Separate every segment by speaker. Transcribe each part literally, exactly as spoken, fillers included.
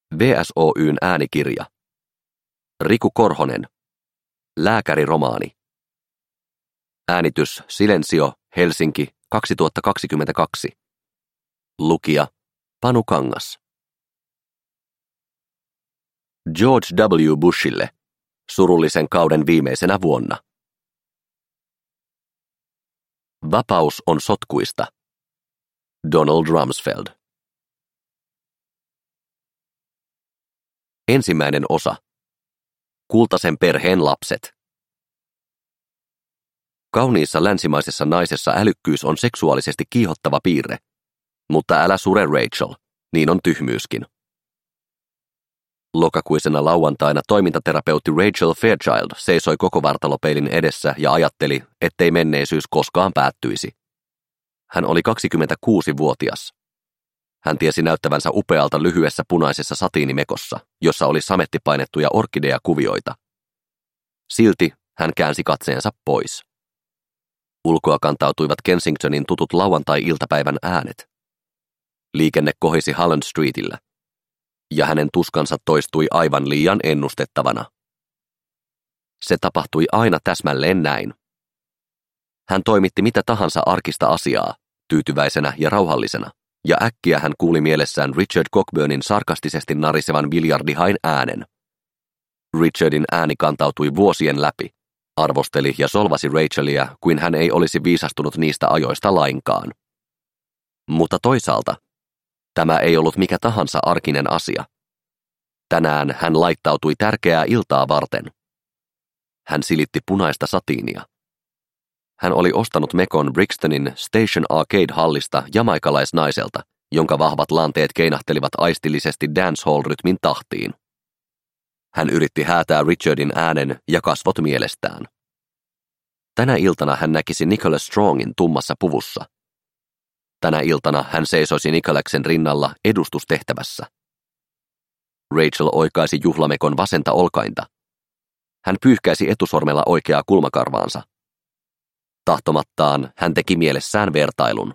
Speaker 1: V S Oy:n äänikirja. Riku Korhonen. Lääkäriromaani. Äänitys Silensio, Helsinki, kaksituhattakaksikymmentäkaksi. Lukija Panu Kangas. George W. Bushille. Surullisen kauden viimeisenä vuonna. Vapaus on sotkuista. Donald Rumsfeld. Ensimmäinen osa. Kultaisen perheen lapset. Kauniissa länsimaisessa naisessa älykkyys on seksuaalisesti kiihottava piirre, mutta älä sure Rachel, niin on tyhmyyskin. Lokakuisena lauantaina toimintaterapeutti Rachel Fairchild seisoi koko vartalopeilin edessä ja ajatteli, ettei menneisyys koskaan päättyisi. Hän oli kaksikymmentäkuusivuotias. Hän tiesi näyttävänsä upealta lyhyessä punaisessa satiinimekossa, jossa oli samettipainettuja orkideakuvioita. Silti hän käänsi katseensa pois. Ulkoa kantautuivat Kensingtonin tutut lauantai-iltapäivän äänet. Liikenne kohisi Holland Streetillä, ja hänen tuskansa toistui aivan liian ennustettavana. Se tapahtui aina täsmälleen näin. Hän toimitti mitä tahansa arkista asiaa, tyytyväisenä ja rauhallisena, ja äkkiä hän kuuli mielessään Richard Cockburnin sarkastisesti narisevan biljardihain äänen. Richardin ääni kantautui vuosien läpi, arvosteli ja solvasi Rachelia, kuin hän ei olisi viisastunut niistä ajoista lainkaan. Mutta toisaalta, tämä ei ollut mikä tahansa arkinen asia. Tänään hän laittautui tärkeää iltaa varten. Hän silitti punaista satiinia. Hän oli ostanut mekon Brixtonin Station Arcade-hallista jamaikalaisnaiselta, jonka vahvat lanteet keinahtelivat aistillisesti dancehall-rytmin tahtiin. Hän yritti häätää Richardin äänen ja kasvot mielestään. Tänä iltana hän näkisi Nicholas Strongin tummassa puvussa. Tänä iltana hän seisoisi Nicholaksen rinnalla edustustehtävässä. Rachel oikaisi juhlamekon vasenta olkainta. Hän pyyhkäisi etusormella oikeaa kulmakarvaansa. Tahtomattaan hän teki mielessään vertailun.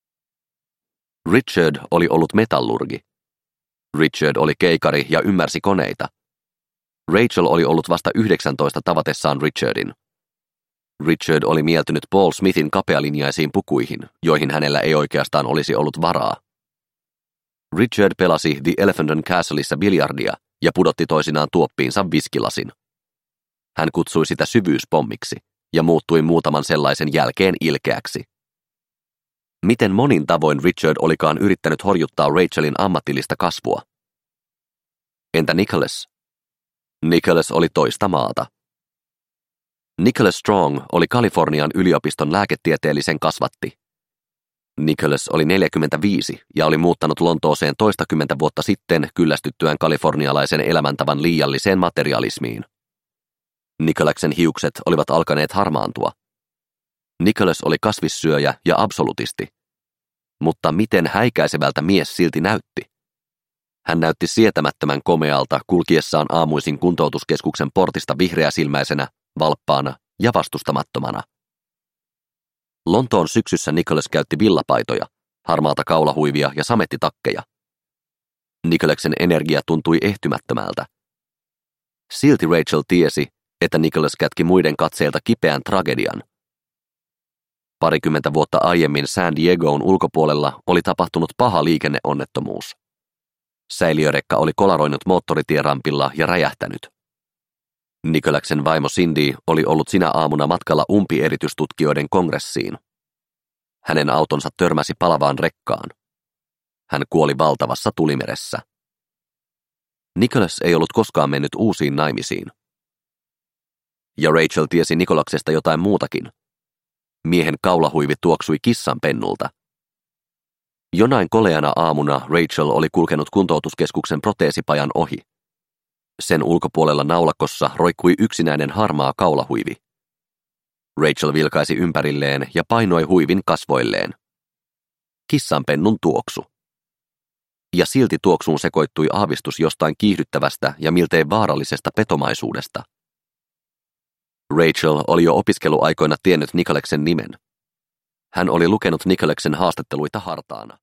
Speaker 1: Richard oli ollut metallurgi. Richard oli keikari ja ymmärsi koneita. Rachel oli ollut vasta yhdeksäntoista tavatessaan Richardin. Richard oli mieltynyt Paul Smithin kapealinjaisiin pukuihin, joihin hänellä ei oikeastaan olisi ollut varaa. Richard pelasi The Elephant and Castleissa biljardia ja pudotti toisinaan tuoppiinsa viskilasin. Hän kutsui sitä syvyyspommiksi ja muuttui muutaman sellaisen jälkeen ilkeäksi. Miten monin tavoin Richard olikaan yrittänyt horjuttaa Rachelin ammatillista kasvua? Entä Nicholas? Nicholas oli toista maata. Nicholas Strong oli Kalifornian yliopiston lääketieteellisen kasvatti. Nicholas oli neljäkymmentäviisi ja oli muuttanut Lontooseen toistakymmentä vuotta sitten kyllästyttyään kalifornialaisen elämäntavan liialliseen materialismiin. Nicholaksen hiukset olivat alkaneet harmaantua. Nicholas oli kasvissyöjä ja absolutisti. Mutta miten häikäisevältä mies silti näytti? Hän näytti sietämättömän komealta kulkiessaan aamuisin kuntoutuskeskuksen portista vihreäsilmäisenä, valppaana ja vastustamattomana. Lontoon syksyssä Nicholas käytti villapaitoja, harmaata kaulahuivia ja samettitakkeja. Nicholaksen energia tuntui ehtymättömältä. Silti Rachel tiesi, että Nicholas kätki muiden katseilta kipeän tragedian. Parikymmentä vuotta aiemmin San Diegoon ulkopuolella oli tapahtunut paha liikenneonnettomuus. Säiliörekka oli kolaroinut moottoritierampilla ja räjähtänyt. Nicholaksen vaimo Cindy oli ollut sinä aamuna matkalla umpieritystutkijoiden kongressiin. Hänen autonsa törmäsi palavaan rekkaan. Hän kuoli valtavassa tulimeressä. Nicholas ei ollut koskaan mennyt uusiin naimisiin. Ja Rachel tiesi Nicholaksesta jotain muutakin. Miehen kaulahuivi tuoksui kissanpennulta. Jonain koleana aamuna Rachel oli kulkenut kuntoutuskeskuksen proteesipajan ohi. Sen ulkopuolella naulakossa roikkui yksinäinen harmaa kaulahuivi. Rachel vilkaisi ympärilleen ja painoi huivin kasvoilleen. Kissanpennun tuoksu. Ja silti tuoksuun sekoittui aavistus jostain kiihdyttävästä ja miltei vaarallisesta petomaisuudesta. Rachel oli jo opiskeluaikoina tiennyt Nicholaksen nimen. Hän oli lukenut Nicholaksen haastatteluita hartaana.